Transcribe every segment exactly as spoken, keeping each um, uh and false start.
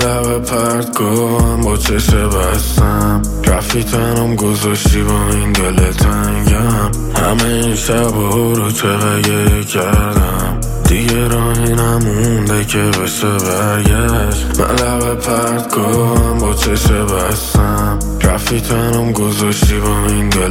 لب پرتگاهم با چشه بستم، رفتی تنم گذاشتی با این دل تنگم. همه این شبها رو چقدر گریه کردم، دیگه راهی نمونده که بشه برگشت. من لب پرتگاهم با چشه بستم، رفتی تنم گذاشتی با این دل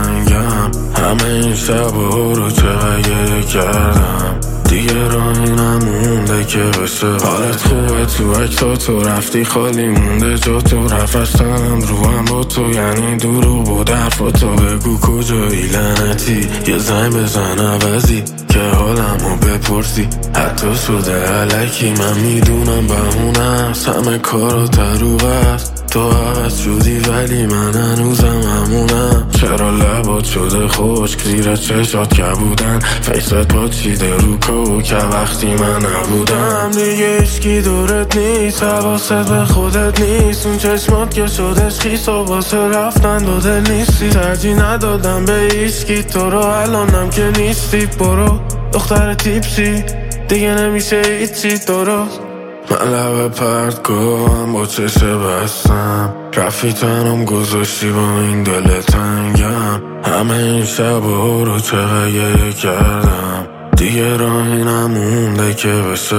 تنگم. همه این شبها رو چقدر گریه کردم، دیگه راهی نمونده که بشه. حالت خوبه تو اکتا تو رفتی خالی مونده جا تو، رفتنم رو هم با تو یعنی دورو بود حرفا تو. بگو کجایی لعنتی یه زنگ بزن عوضی که حالمو بپرسی، حتی شده علکی من میدونم بهونه است، همه کارا دروغ است. تو عوض شدی ولی من هنوزم همونم. چرا لبات شده خشک زیر چشات که بودن، فیست پاچیده رو کو که وقتی من نبودم. دیگه اشکی دورت نیست، حواست به خودت نیست، اون چشمات که شدش خیس و واسه رفتن داده نیستی. ترجیح ندادم به ایشکی تو رو، الانم که نیستی. برو دختر تیپسی دیگه نمیشه هیچی درست. من لب پرتگاهم با چشه بستم، رفتی تنم گذاشتی با این دل تنگم. همه این شبها رو چقدر گریه کردم، دیگه راهی نمونده که بشه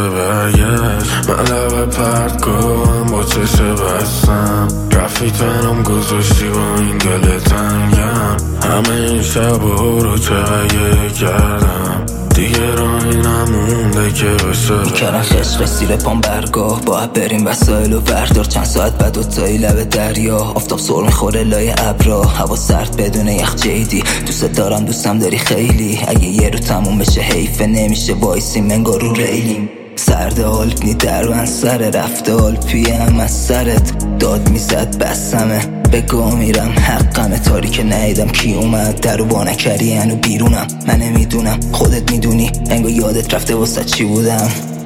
برگشت. من لب پرتگاهم با چشه بستم، رفتی تنم گذاشتی با این دل تنگم. همه این شبها رو چقدر گریه کردم، دیگه راهی نمونده که بشه. میکردن خشق سیر پام برگاه، باید بریم وسایل و بردار. چند ساعت بعد دوتایی لب دریا، آفتاب سر میخوره لای ابرا، هوا سرد بدون یخ جیدی. دوست دارم دوستم داری خیلی، اگه یه رو تموم بشه حیفه نمیشه وایسیم انگار رو ریلیم. سرد آلپنی در سر رفته آلپیم از سرت داد میزد بسمه، بگاه میرم حقمه. تاریک ندیدم کی اومد در و با نکری هنو بیرونم. من نمیدونم خودت میدونی انگار یادت رفته واسه چی بودم.